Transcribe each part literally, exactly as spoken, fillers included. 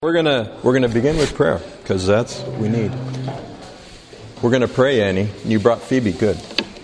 We're gonna we're gonna begin with prayer because that's what we need. We're gonna pray, Annie. You brought Phoebe. Good.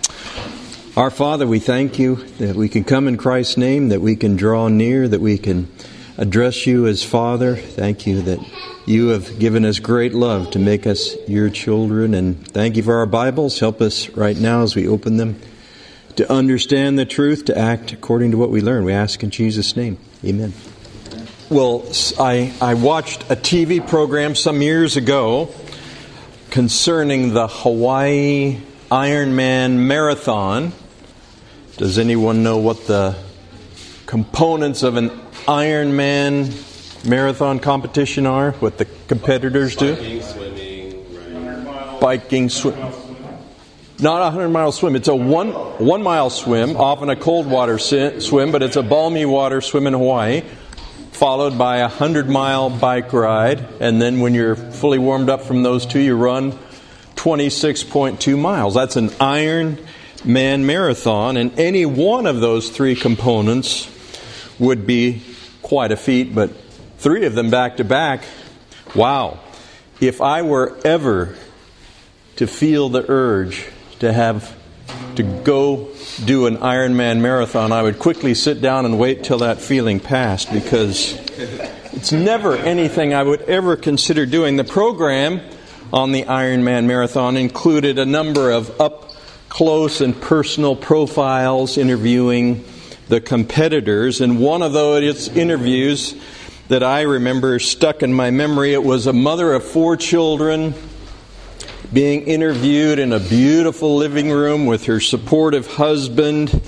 Our Father, we thank you that we can come in Christ's name, that we can draw near, that we can address you as Father. Thank you that you have given us great love to make us your children, and thank you for our Bibles. Help us right now as we open them to understand the truth, to act according to what we learn. We ask in Jesus' name. Amen. Well, I, I watched a T V program some years ago concerning the Hawaii Ironman Marathon. Does anyone know what the components of an Ironman marathon competition are? What the competitors do? Biking, swimming, right. Biking, swim. Not a hundred-mile swim. It's a one one-mile swim, often a cold water swim, but it's a balmy water swim in Hawaii, followed by a hundred-mile bike ride, and then when you're fully warmed up from those two, you run twenty-six point two miles. That's an Ironman marathon, and any one of those three components would be quite a feat, but three of them back-to-back, wow. If I were ever to feel the urge to have to go do an Ironman marathon, I would quickly sit down and wait till that feeling passed, because it's never anything I would ever consider doing. The program on the Ironman marathon included a number of up-close and personal profiles interviewing the competitors, and one of those interviews that I remember stuck in my memory, it was a mother of four children being interviewed in a beautiful living room with her supportive husband.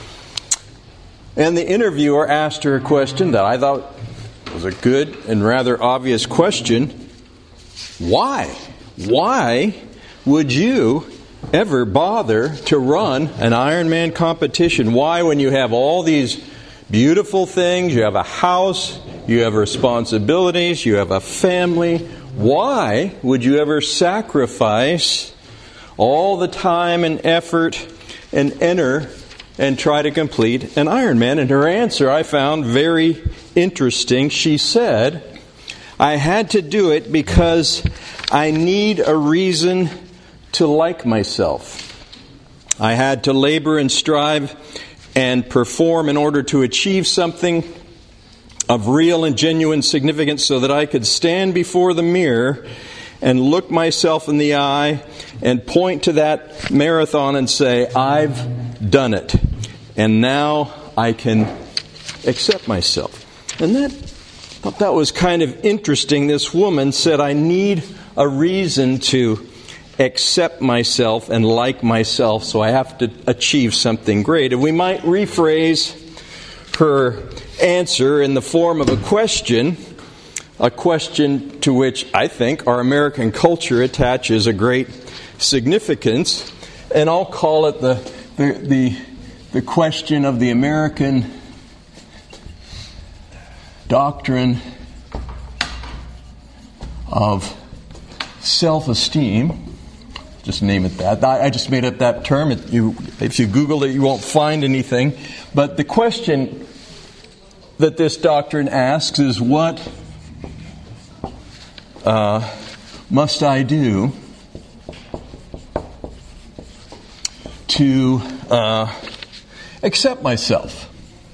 And the interviewer asked her a question that I thought was a good and rather obvious question. Why? Why would you ever bother to run an Ironman competition? Why, when you have all these beautiful things, you have a house, you have responsibilities, you have a family, why would you ever sacrifice all the time and effort and enter and try to complete an Ironman? And her answer I found very interesting. She said, I had to do it because I need a reason to like myself. I had to labor and strive and perform in order to achieve something of real and genuine significance, so that I could stand before the mirror and look myself in the eye and point to that marathon and say, I've done it. And now I can accept myself. And that, I thought that was kind of interesting. This woman said, I need a reason to accept myself and like myself, so I have to achieve something great. And we might rephrase her answer in the form of a question, a question to which I think our American culture attaches a great significance, and I'll call it the the the, the question of the American doctrine of self-esteem. Just name it that. I just made up that term. If you, if you Google it, you won't find anything. But the question that this doctrine asks is, what uh, must I do to uh, accept myself?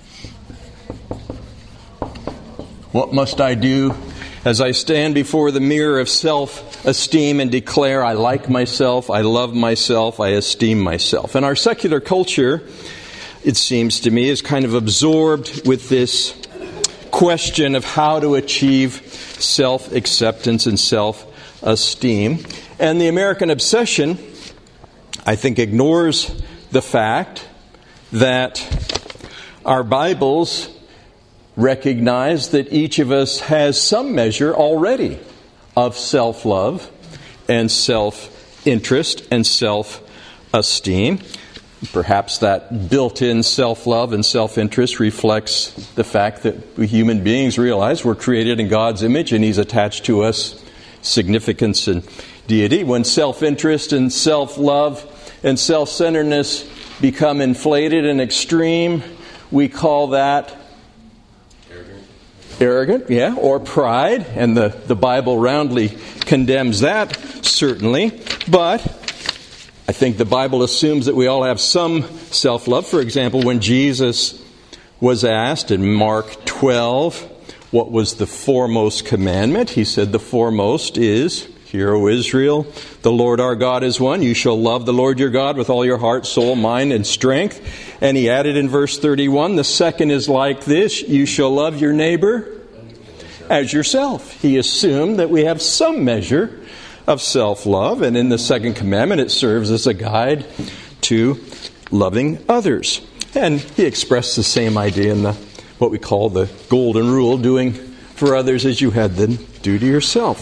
What must I do as I stand before the mirror of self-esteem and declare I like myself, I love myself, I esteem myself? And our secular culture, it seems to me, is kind of absorbed with this question of how to achieve self-acceptance and self-esteem. And the American obsession, I think, ignores the fact that our Bibles recognize that each of us has some measure already of self-love and self-interest and self-esteem. Perhaps that built-in self-love and self-interest reflects the fact that we human beings realize we're created in God's image and He's attached to us significance and deity. When self-interest and self-love and self-centeredness become inflated and extreme, we call that arrogant, yeah, or pride, and the, the Bible roundly condemns that, certainly. But I think the Bible assumes that we all have some self-love. For example, when Jesus was asked in Mark twelve, what was the foremost commandment? He said the foremost is, "Hear, O Israel, the Lord our God is one. You shall love the Lord your God with all your heart, soul, mind, and strength." And he added in verse thirty-one, "The second is like this, you shall love your neighbor as yourself." He assumed that we have some measure of self-love, and in the second commandment it serves as a guide to loving others. And he expressed the same idea in the what we call the golden rule, doing for others as you had them do to yourself.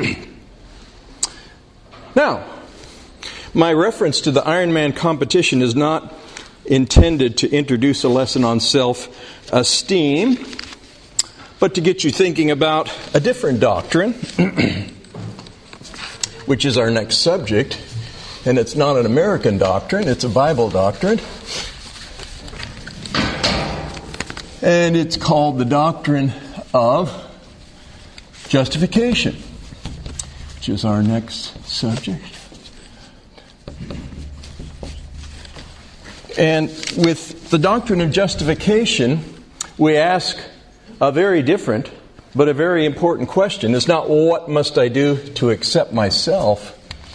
Now, my reference to the Ironman competition is not intended to introduce a lesson on self-esteem, but to get you thinking about a different doctrine, which is our next subject. And it's not an American doctrine, it's a Bible doctrine. And it's called the doctrine of justification, which is our next subject. And with the doctrine of justification, we ask a very different but a very important question. It's not what must I do to accept myself,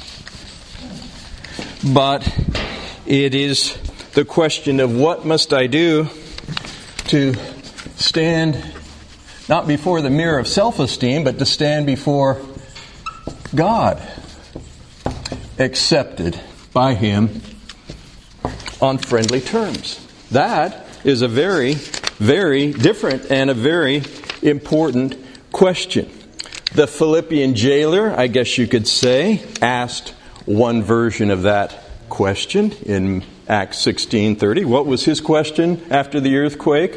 but it is the question of what must I do to stand not before the mirror of self-esteem, but to stand before God, accepted by Him on friendly terms. That is a very, very different and a very important question. The Philippian jailer, I guess you could say, asked one version of that question in Acts sixteen thirty. What was his question after the earthquake?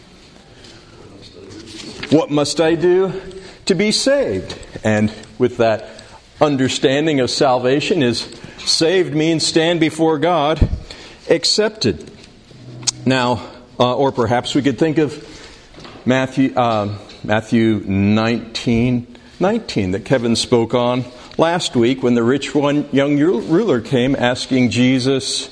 What must I do to be saved? And with that understanding of salvation, is saved means stand before God accepted. Now, uh, or perhaps we could think of Matthew uh, Matthew nineteen nineteen that Kevin spoke on last week when the rich one young ruler came asking Jesus,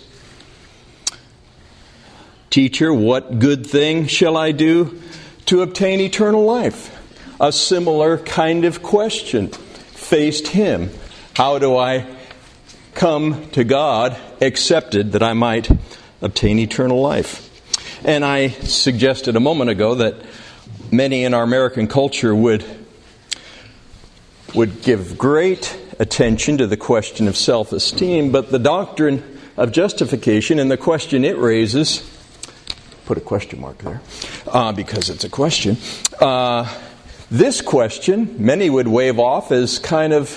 "Teacher, what good thing shall I do to obtain eternal life?" A similar kind of question faced him. How do I come to God accepted that I might obtain eternal life? And I suggested a moment ago that many in our American culture would would give great attention to the question of self-esteem, but the doctrine of justification and the question it raises, put a question mark there, uh, because it's a question, uh, this question many would wave off as kind of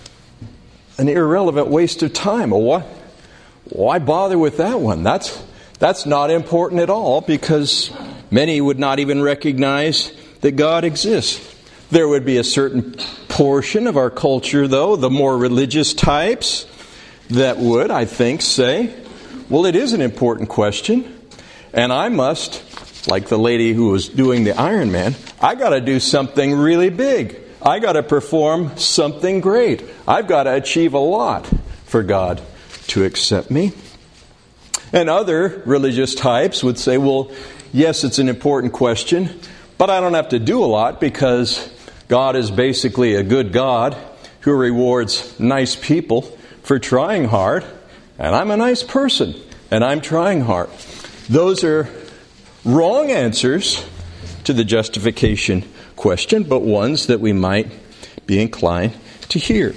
an irrelevant waste of time. Well, what? Why bother with that one? That's that's not important at all, because many would not even recognize that God exists. There would be a certain portion of our culture, though, the more religious types, that would, I think, say, well, it is an important question, and I must, like the lady who was doing the Ironman, I got to do something really big. I got to perform something great. I've got to achieve a lot for God to accept me. And other religious types would say, well, yes, it's an important question, but I don't have to do a lot because God is basically a good God who rewards nice people for trying hard, and I'm a nice person, and I'm trying hard. Those are wrong answers to the justification question, but ones that we might be inclined to hear.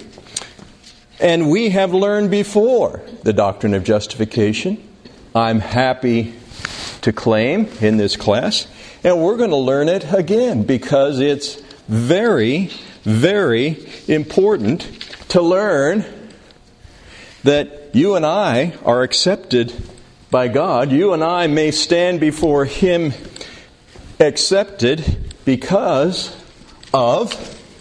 And we have learned before the doctrine of justification. I'm happy to claim in this class, and we're going to learn it again because it's very, very important to learn that you and I are accepted by God. You and I may stand before Him accepted because of,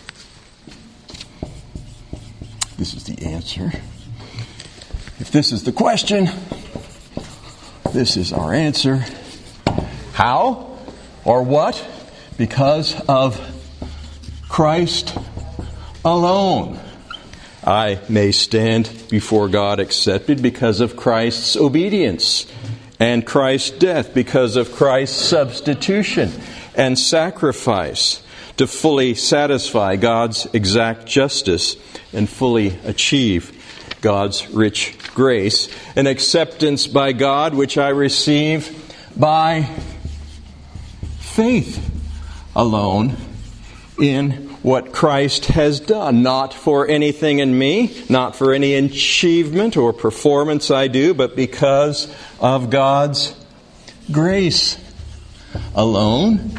this is the answer. If this is the question, this is our answer. How or what because of Christ alone, I may stand before God accepted because of Christ's obedience and Christ's death, because of Christ's substitution and sacrifice to fully satisfy God's exact justice and fully achieve God's rich grace. An acceptance by God which I receive by faith alone in what Christ has done, not for anything in me, not for any achievement or performance I do, but because of God's grace alone,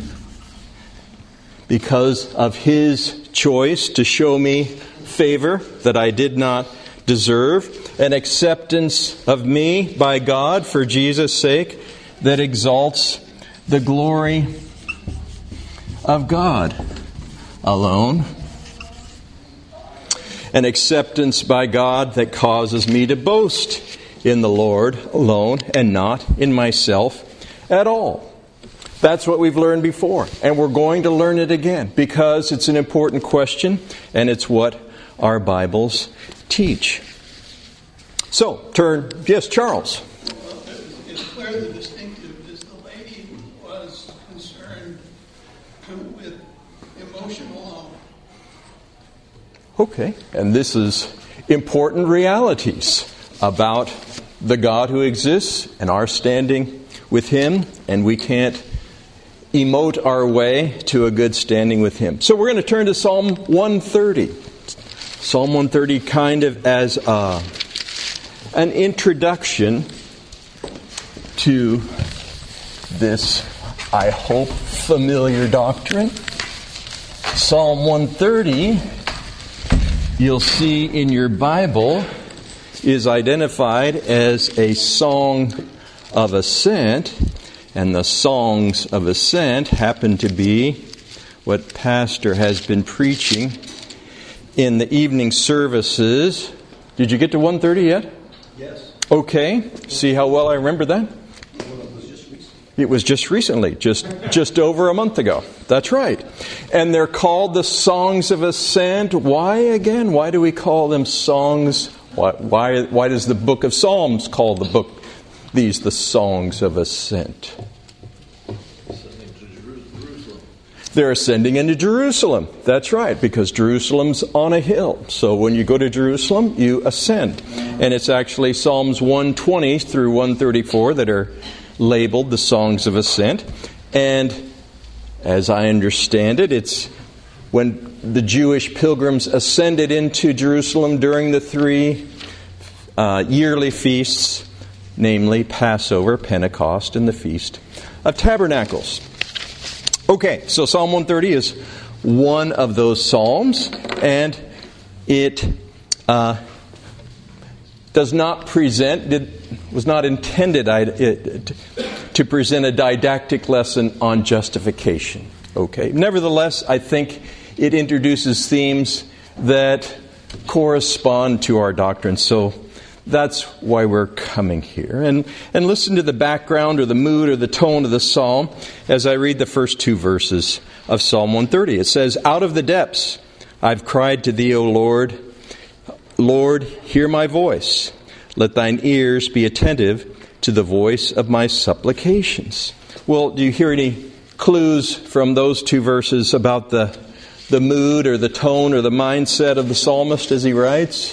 because of His choice to show me favor that I did not deserve, an acceptance of me by God for Jesus' sake that exalts the glory of God alone. An acceptance by God that causes me to boast in the Lord alone and not in myself at all. That's what we've learned before, and we're going to learn it again because it's an important question and it's what our Bibles teach. So, turn, yes, Charles. Well, it's clear the distinctive is the lady was concerned with emotion alone. Okay, and this is important realities about the God who exists and our standing with Him, and we can't emote our way to a good standing with Him. So we're going to turn to Psalm one thirty. Psalm one thirty kind of as a, an introduction to this, I hope, familiar doctrine. Psalm one thirty, you'll see in your Bible, is identified as a song of ascent, and the songs of ascent happen to be what Pastor has been preaching in the evening services. Did you get to one thirty yet? Yes. Okay. See how well I remember that? It was just recently, just just over a month ago. That's right. And they're called the Songs of Ascent. Why again? Why do we call them songs? Why why, why does the book of Psalms call the book these the Songs of Ascent? They're ascending into Jerusalem. That's right, because Jerusalem's on a hill. So when you go to Jerusalem, you ascend. And it's actually Psalms one twenty through one thirty-four that are labeled the Songs of Ascent. And as I understand it, it's when the Jewish pilgrims ascended into Jerusalem during the three uh, yearly feasts, namely Passover, Pentecost, and the Feast of Tabernacles. Okay, so Psalm one thirty is one of those psalms, and it uh, does not present, it was not intended to present a didactic lesson on justification. Okay, nevertheless, I think it introduces themes that correspond to our doctrine, so that's why we're coming here. And and listen to the background or the mood or the tone of the psalm as I read the first two verses of Psalm one thirty. It says, "Out of the depths I've cried to thee, O Lord. Lord, hear my voice. Let thine ears be attentive to the voice of my supplications." Well, do you hear any clues from those two verses about the, the mood or the tone or the mindset of the psalmist as he writes?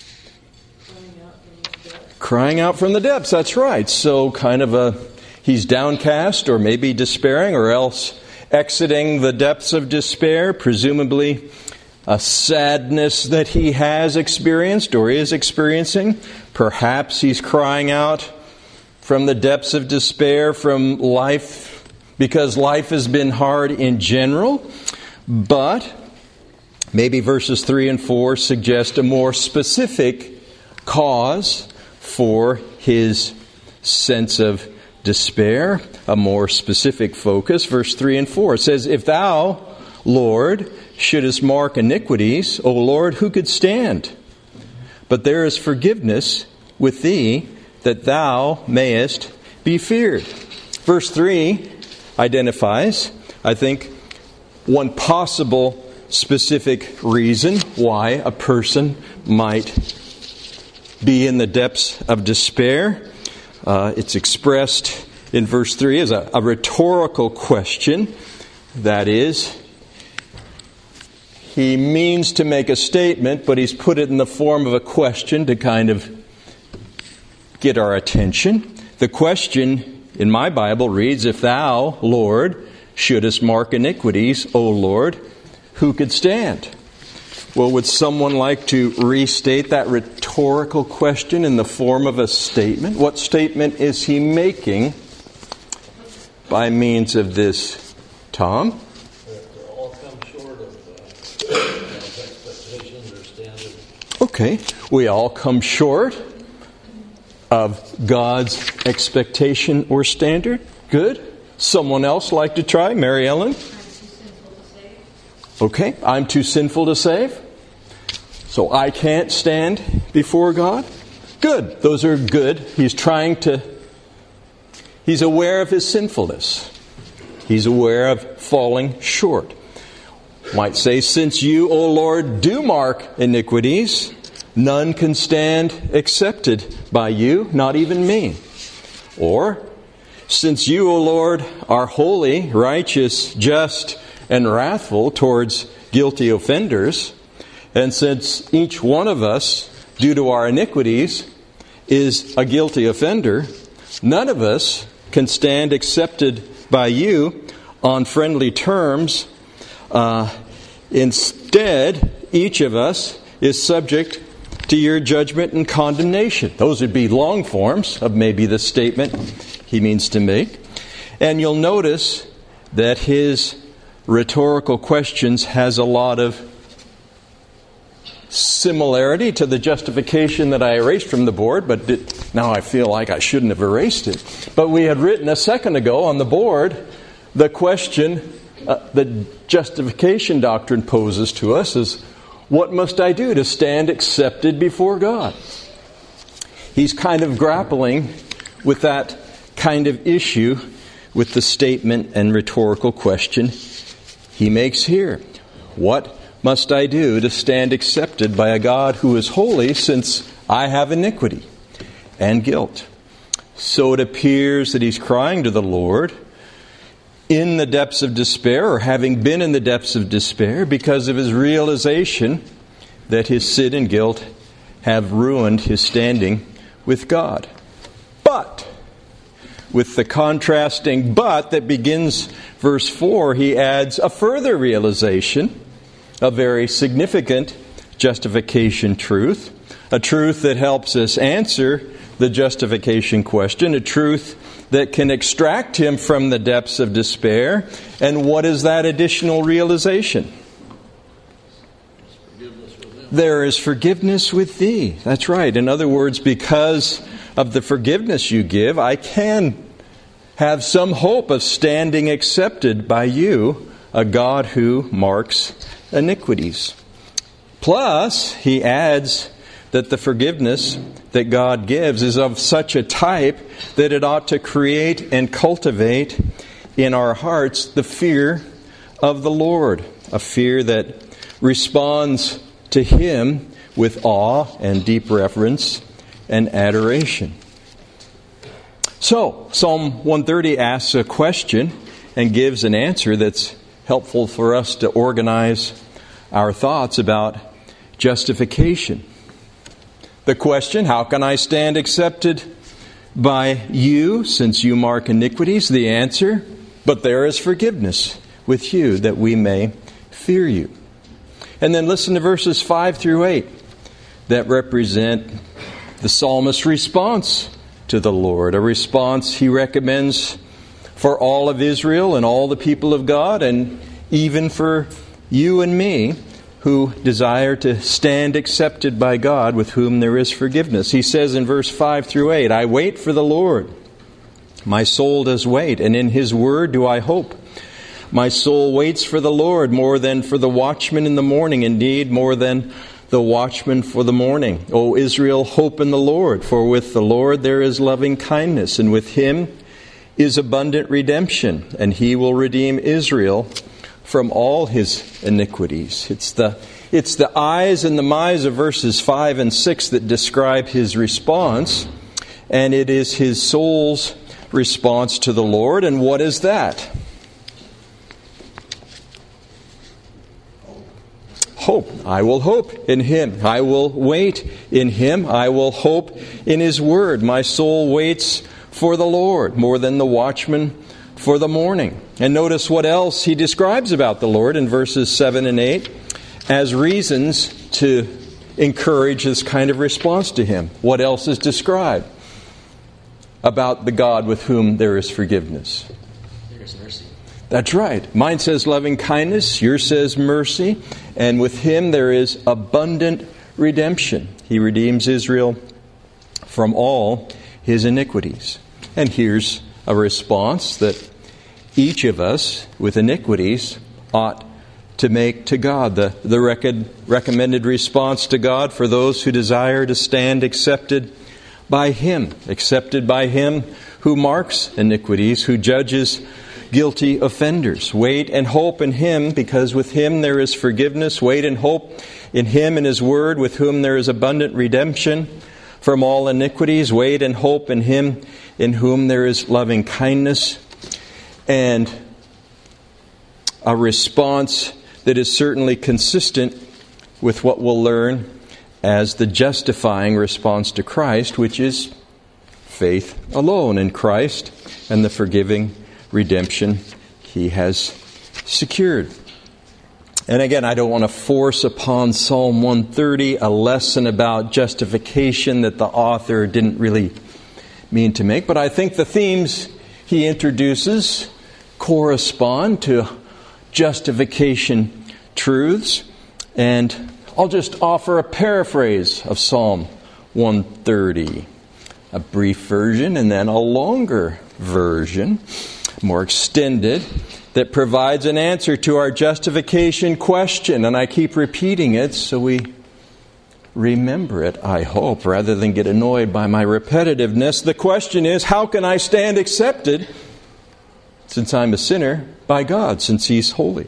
Crying out from the depths, that's right. So kind of a, he's downcast or maybe despairing or else exiting the depths of despair, presumably a sadness that he has experienced or is experiencing. Perhaps he's crying out from the depths of despair from life because life has been hard in general. But maybe verses three and four suggest a more specific cause for his sense of despair, a more specific focus. Verse three and four says, "If thou, Lord, shouldest mark iniquities, O Lord, who could stand? But there is forgiveness with thee, that thou mayest be feared." Verse three identifies, I think, one possible specific reason why a person might be in the depths of despair. Uh, it's expressed in verse three as a, a rhetorical question. That is, he means to make a statement, but he's put it in the form of a question to kind of get our attention. The question in my Bible reads, "If thou, Lord, shouldest mark iniquities, O Lord, who could stand?" Well, would someone like to restate that rhetorical question in the form of a statement? What statement is he making by means of this, Tom? All come short of uh, expectations or standards. Okay, we all come short of God's expectation or standard. Good. Someone else like to try? Mary Ellen? Okay, I'm too sinful to save. So I can't stand before God. Good. Those are good. He's trying to, he's aware of his sinfulness. He's aware of falling short. Might say, since you, O Lord, do mark iniquities, none can stand accepted by you, not even me. Or, since you, O Lord, are holy, righteous, just, and wrathful towards guilty offenders, and since each one of us, due to our iniquities, is a guilty offender, none of us can stand accepted by you on friendly terms. Uh, instead, each of us is subject to your judgment and condemnation. Those would be long forms of maybe the statement he means to make. And you'll notice that his rhetorical questions has a lot of similarity to the justification that I erased from the board, but did, now I feel like I shouldn't have erased it. But we had written a second ago on the board the question uh, the justification doctrine poses to us is, what must I do to stand accepted before God? He's kind of grappling with that kind of issue with the statement and rhetorical question he makes here. What must I do to stand accepted by a God who is holy, since I have iniquity and guilt? So it appears that he's crying to the Lord in the depths of despair, or having been in the depths of despair, because of his realization that his sin and guilt have ruined his standing with God. But, with the contrasting but that begins verse four, he adds a further realization, a very significant justification truth, a truth that helps us answer the justification question, a truth that can extract him from the depths of despair. And what is that additional realization? There is forgiveness with thee. That's right. In other words, because of the forgiveness you give, I can have some hope of standing accepted by you, a God who marks iniquities. Plus, he adds that the forgiveness that God gives is of such a type that it ought to create and cultivate in our hearts the fear of the Lord, a fear that responds to him with awe and deep reverence and adoration. So, Psalm one thirty asks a question and gives an answer that's helpful for us to organize our thoughts about justification. The question, how can I stand accepted by you, since you mark iniquities? The answer, but there is forgiveness with you, that we may fear you. And then listen to verses five through eight that represent the psalmist's response to the Lord, a response he recommends for all of Israel and all the people of God, and even for you and me who desire to stand accepted by God, with whom there is forgiveness. He says in verse five through eight, I wait for the Lord. My soul does wait, and in his word do I hope. My soul waits for the Lord more than for the watchman in the morning, indeed more than the watchman for the morning. O Israel, hope in the Lord, for with the Lord there is loving kindness, and with him is abundant redemption, and he will redeem Israel from all his iniquities. It's the it's the I's and the my's of verses five and six that describe his response, and it is his soul's response to the Lord. And what is that? Hope. I will hope in Him. I will wait in Him. I will hope in His Word. My soul waits for the Lord more than the watchman for the morning. And notice what else he describes about the Lord in verses seven and eight as reasons to encourage this kind of response to Him. What else is described about the God with whom there is forgiveness? There is mercy. That's right. Mine says loving kindness. Yours says mercy. And with Him there is abundant redemption. He redeems Israel from all his iniquities. And here's a response that each of us with iniquities ought to make to God. The, the rec- recommended response to God for those who desire to stand accepted by Him. Accepted by Him who marks iniquities, who judges guilty offenders. Wait and hope in Him, because with Him there is forgiveness. Wait and hope in Him and His Word, with whom there is abundant redemption from all iniquities. Wait and hope in Him, in whom there is loving kindness. And a response that is certainly consistent with what we'll learn as the justifying response to Christ, which is faith alone in Christ and the forgiving redemption He has secured. And again, I don't want to force upon Psalm one thirty a lesson about justification that the author didn't really mean to make, but I think the themes he introduces correspond to justification truths. And I'll just offer a paraphrase of Psalm one thirty. A brief version and then a longer version, more extended, that provides an answer to our justification question. And I keep repeating it so we remember it, I hope, rather than get annoyed by my repetitiveness. The question is, how can I stand accepted, since I'm a sinner, by God, since He's holy?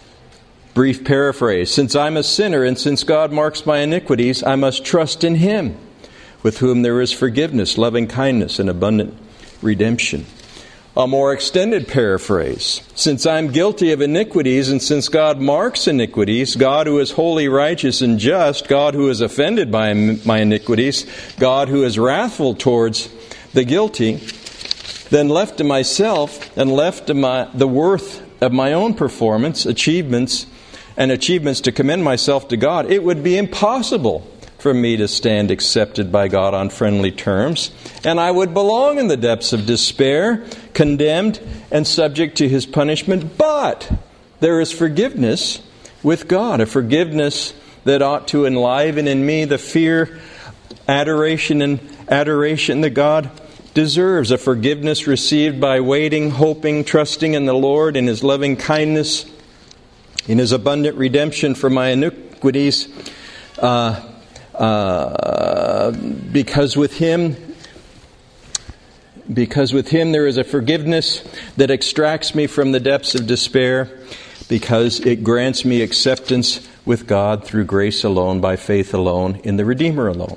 Brief paraphrase. Since I'm a sinner and since God marks my iniquities, I must trust in Him, with whom there is forgiveness, loving kindness, and abundant redemption. A more extended paraphrase. Since I'm guilty of iniquities, and since God marks iniquities, God who is holy, righteous, and just, God who is offended by my iniquities, God who is wrathful towards the guilty, then left to myself and left to my, the worth of my own performance, achievements, and achievements to commend myself to God, it would be impossible for me to stand accepted by God on friendly terms, and I would belong in the depths of despair, condemned and subject to His punishment. But there is forgiveness with God, a forgiveness that ought to enliven in me the fear, adoration, and adoration that God deserves, a forgiveness received by waiting, hoping, trusting in the Lord, in His loving kindness, in His abundant redemption for my iniquities, uh, uh, because with Him, because with Him there is a forgiveness that extracts me from the depths of despair, because it grants me acceptance with God through grace alone, by faith alone, in the Redeemer alone.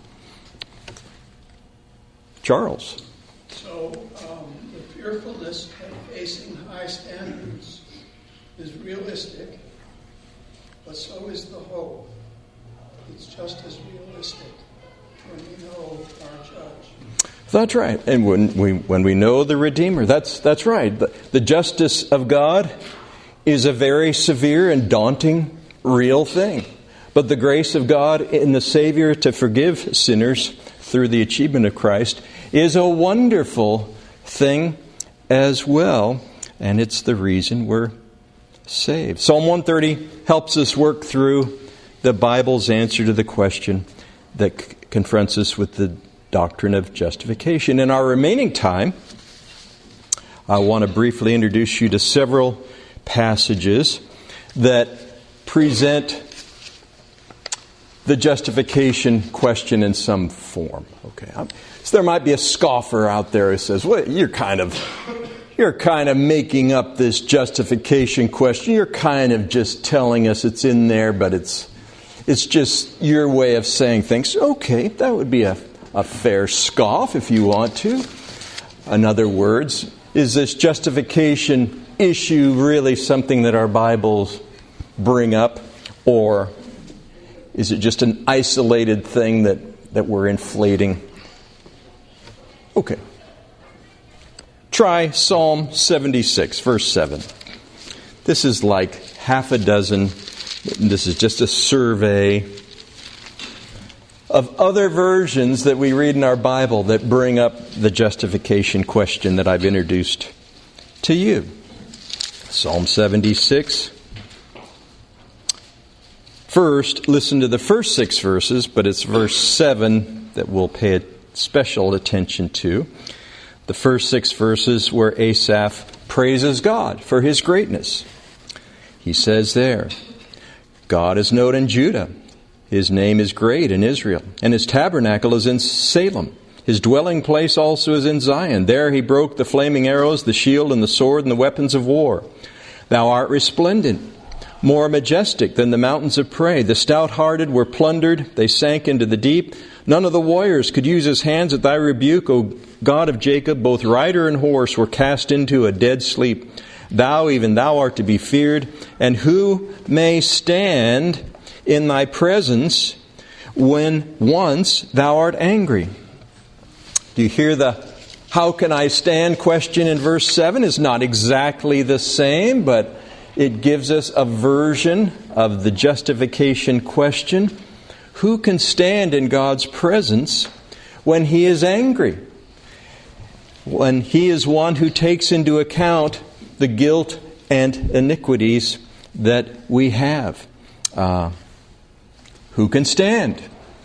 Charles. So um, the fearfulness of facing high standards is realistic, but so is the hope. It's just as realistic when we know our judge. That's right. And when we when we know the Redeemer, that's that's right. The, the justice of God is a very severe and daunting, real thing. But the grace of God in the Savior to forgive sinners through the achievement of Christ is a wonderful thing as well. And it's the reason we're saved. Psalm one thirty helps us work through the Bible's answer to the question that c- confronts us with the doctrine of justification. In our remaining time, I want to briefly introduce you to several passages that present the justification question in some form. Okay, so there might be a scoffer out there who says, "Well, you're kind of you're kind of making up this justification question. You're kind of just telling us it's in there, but it's it's just your way of saying things. Okay, that would be a, a fair scoff if you want to. In other words, is this justification issue really something that our Bibles bring up, or is it just an isolated thing that, that we're inflating? Okay. Try Psalm seventy-six, verse seven. This is like half a dozen. This is just a survey of other versions that we read in our Bible that bring up the justification question that I've introduced to you. Psalm seventy-six. First, listen to the first six verses, but it's verse seven that we'll pay special attention to. The first six verses where Asaph praises God for His greatness. He says there, God is known in Judah. His name is great in Israel, and His tabernacle is in Salem. His dwelling place also is in Zion. There He broke the flaming arrows, the shield, and the sword, and the weapons of war. Thou art resplendent, more majestic than the mountains of prey. The stout-hearted were plundered. They sank into the deep. None of the warriors could use his hands at thy rebuke, O God of Jacob. Both rider and horse were cast into a dead sleep. Thou, even thou, art to be feared. And who may stand in thy presence when once thou art angry? Do you hear the how can I stand question in verse seven? Is not exactly the same, but it gives us a version of the justification question. Who can stand in God's presence when He is angry? When He is one who takes into account the guilt and iniquities that we have. Uh, who can stand?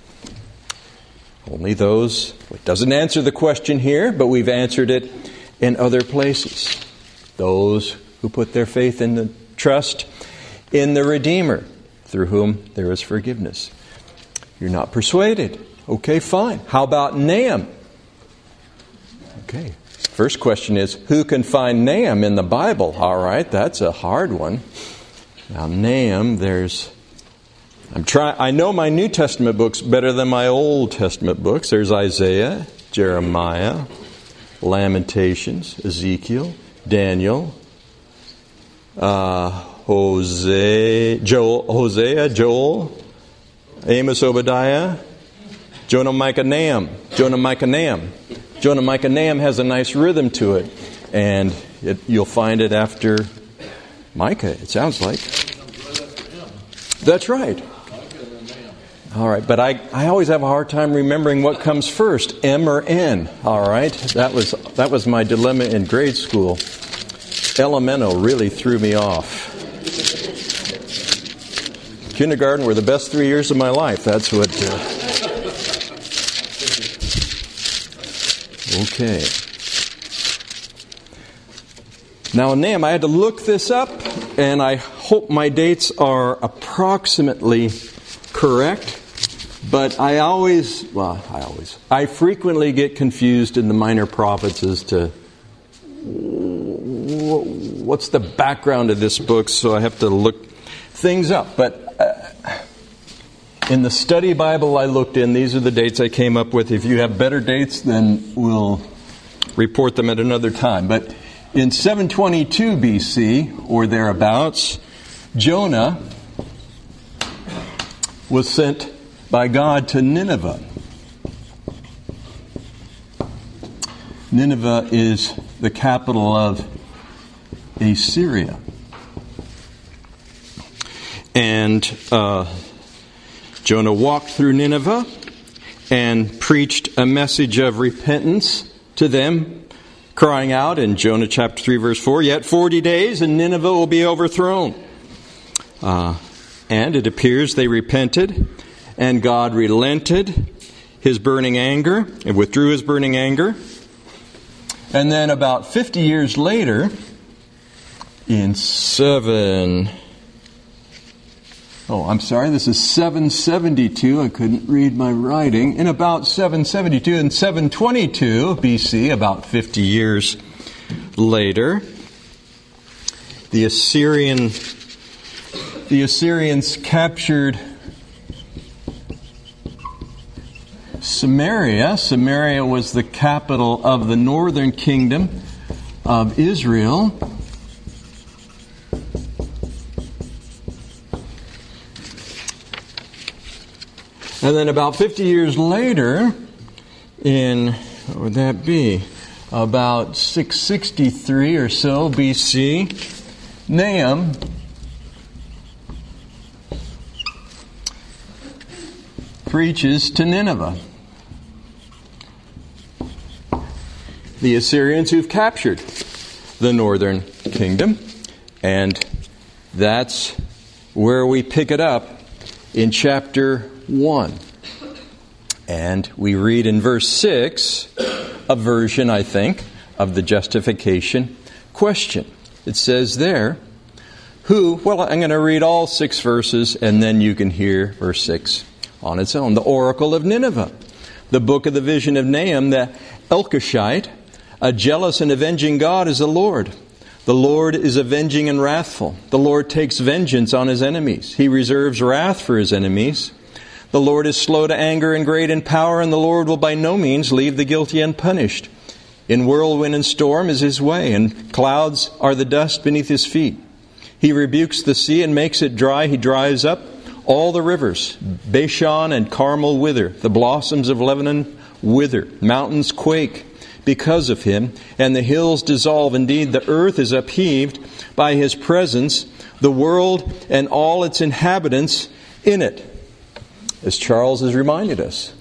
Only those. It doesn't answer the question here, but we've answered it in other places. Those who put their faith in the trust in the Redeemer, through whom there is forgiveness. You're not persuaded. Okay, fine. How about Nahum? Okay. First question is, who can find Nahum in the Bible? All right, that's a hard one. Now, Nahum, there's... I'm trying. I know my New Testament books better than my Old Testament books. There's Isaiah, Jeremiah, Lamentations, Ezekiel, Daniel, uh, Hosea, Joel, Hosea, Joel, Amos, Obadiah, Jonah, Micah, Nahum. Jonah, Micah, Nahum. Jonah, Micah, Nahum has a nice rhythm to it, and it, you'll find it after Micah, it sounds like. That's right. All right, but I, I always have a hard time remembering what comes first, M or N. All right, that was that was my dilemma in grade school. Elemento really threw me off. Kindergarten were the best three years of my life. That's what. Uh... Okay. Now, Nahum, I had to look this up, and I hope my dates are approximately correct. But I always, well, I always, I frequently get confused in the minor prophets as to what's the background of this book, so I have to look things up. But uh, in the study Bible I looked in, these are the dates I came up with. If you have better dates, then we'll report them at another time. But in seven twenty-two B C, or thereabouts, Jonah was sent by God to Nineveh. Nineveh is the capital of Assyria. And uh, Jonah walked through Nineveh and preached a message of repentance to them, crying out in Jonah chapter three, verse four, "Yet forty days and Nineveh will be overthrown." Uh, and it appears they repented, and God relented His burning anger and withdrew His burning anger. And then about fifty years later, in seven... Oh, I'm sorry, this is seven seventy-two. I couldn't read my writing. In about seven seventy-two and seven twenty-two B C, about fifty years later, the Assyrian, the Assyrians captured Samaria. Samaria was the capital of the northern kingdom of Israel. And then about fifty years later, in, what would that be? About six sixty-three or so B C, Nahum preaches to Nineveh. The Assyrians who've captured the northern kingdom. And that's where we pick it up in chapter one. And we read in verse six a version, I think, of the justification question. It says there, who, well, I'm going to read all six verses and then you can hear verse six on its own. The oracle of Nineveh, the book of the vision of Nahum, the Elkoshite, a jealous and avenging God is the Lord. The Lord is avenging and wrathful. The Lord takes vengeance on his enemies. He reserves wrath for his enemies. The Lord is slow to anger and great in power, and the Lord will by no means leave the guilty unpunished. In whirlwind and storm is his way, and clouds are the dust beneath his feet. He rebukes the sea and makes it dry. He dries up all the rivers. Bashan and Carmel wither. The blossoms of Lebanon wither. Mountains quake because of him, and the hills dissolve. Indeed, the earth is upheaved by his presence, the world and all its inhabitants in it. As Charles has reminded us,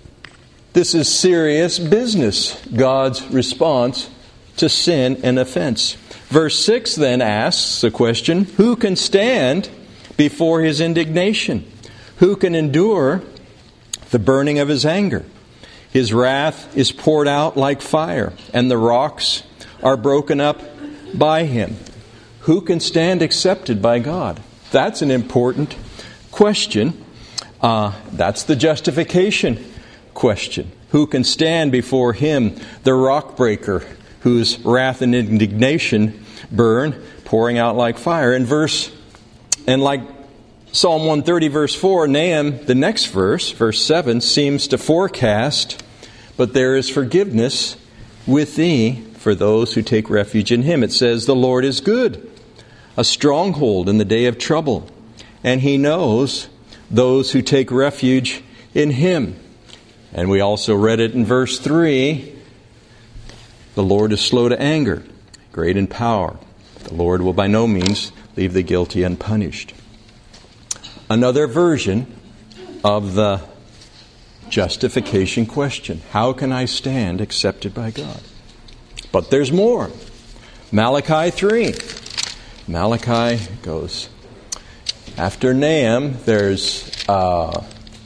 this is serious business, God's response to sin and offense. Verse six then asks the question, who can stand before his indignation? Who can endure the burning of his anger? His wrath is poured out like fire, and the rocks are broken up by him. Who can stand accepted by God? That's an important question. Uh, that's the justification question. Who can stand before him, the rock breaker, whose wrath and indignation burn, pouring out like fire? In verse, and like Psalm one thirty, verse four, Nahum, the next verse, verse seven, seems to forecast, but there is forgiveness with thee for those who take refuge in him. It says, the Lord is good, a stronghold in the day of trouble, and he knows those who take refuge in him. And we also read it in verse three, the Lord is slow to anger, great in power. The Lord will by no means leave the guilty unpunished. Another version of the justification question. How can I stand accepted by God? But there's more. Malachi three. Malachi goes, after Nahum, there's uh,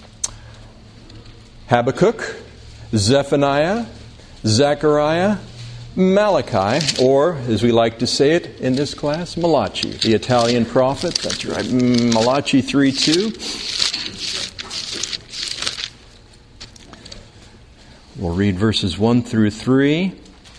Habakkuk, Zephaniah, Zechariah, Malachi, or, as we like to say it in this class, Malachi, the Italian prophet. That's right, Malachi three two. We'll read verses one through three.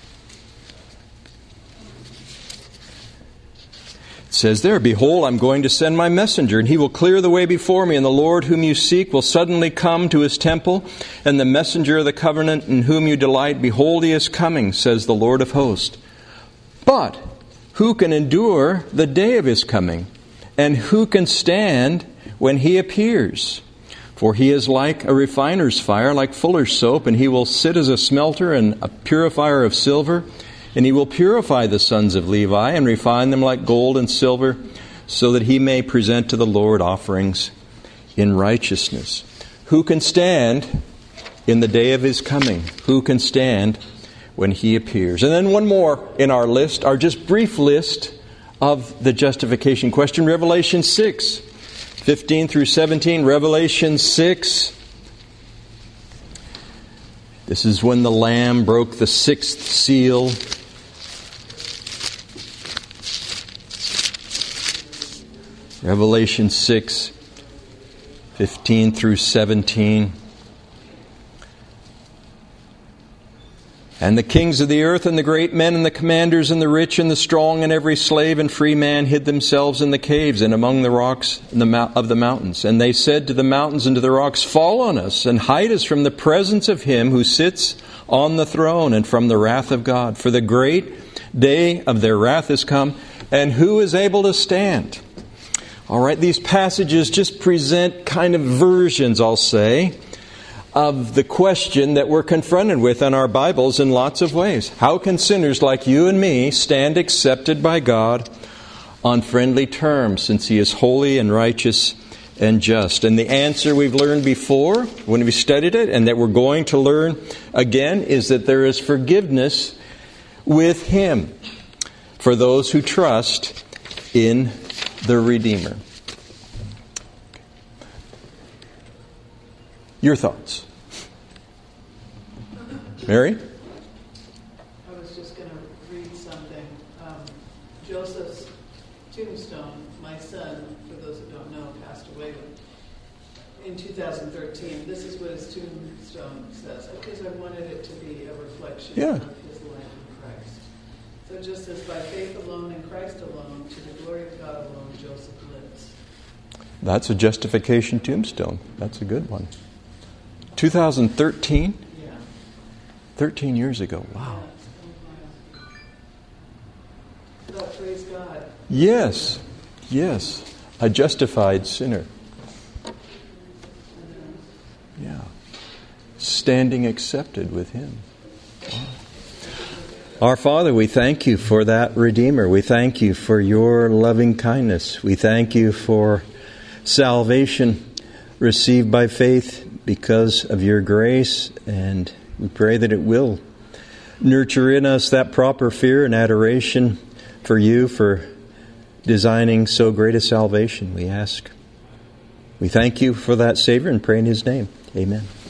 It says there, behold, I'm going to send my messenger, and he will clear the way before me, and the Lord whom you seek will suddenly come to his temple, and the messenger of the covenant in whom you delight, behold, he is coming, says the Lord of hosts. But who can endure the day of his coming? And who can stand when he appears? For he is like a refiner's fire, like fuller's soap, and he will sit as a smelter and a purifier of silver. And he will purify the sons of Levi and refine them like gold and silver, so that he may present to the Lord offerings in righteousness. Who can stand in the day of his coming? Who can stand when he appears? And then one more in our list, our just brief list of the justification question, Revelation six, fifteen through seventeen. Revelation six. This is when the Lamb broke the sixth seal. Revelation six, fifteen through seventeen. And the kings of the earth and the great men and the commanders and the rich and the strong and every slave and free man hid themselves in the caves and among the rocks of the mountains. And they said to the mountains and to the rocks, fall on us and hide us from the presence of him who sits on the throne and from the wrath of God. For the great day of their wrath is come, and who is able to stand? All right, these passages just present kind of versions, I'll say, of the question that we're confronted with in our Bibles in lots of ways. How can sinners like you and me stand accepted by God on friendly terms, since He is holy and righteous and just? And the answer we've learned before when we studied it, and that we're going to learn again, is that there is forgiveness with Him for those who trust in the Redeemer. Your thoughts? Mary? I was just going to read something. Um, Joseph's tombstone, my son, for those who don't know, passed away in two thousand thirteen. This is what his tombstone says, because I wanted it to be a reflection Yeah. of his life in Christ. So it just says, by faith alone in Christ alone, to the glory of God alone, Joseph lives. That's a justification tombstone. That's a good one. two thousand thirteen? Yeah. thirteen years ago. Wow. But praise God. Yes. Yes. A justified sinner. Yeah. Standing accepted with Him. Wow. Our Father, we thank You for that Redeemer. We thank You for Your loving kindness. We thank You for salvation received by faith because of Your grace, and we pray that it will nurture in us that proper fear and adoration for You for designing so great a salvation, we ask. We thank You for that Savior and pray in His name. Amen.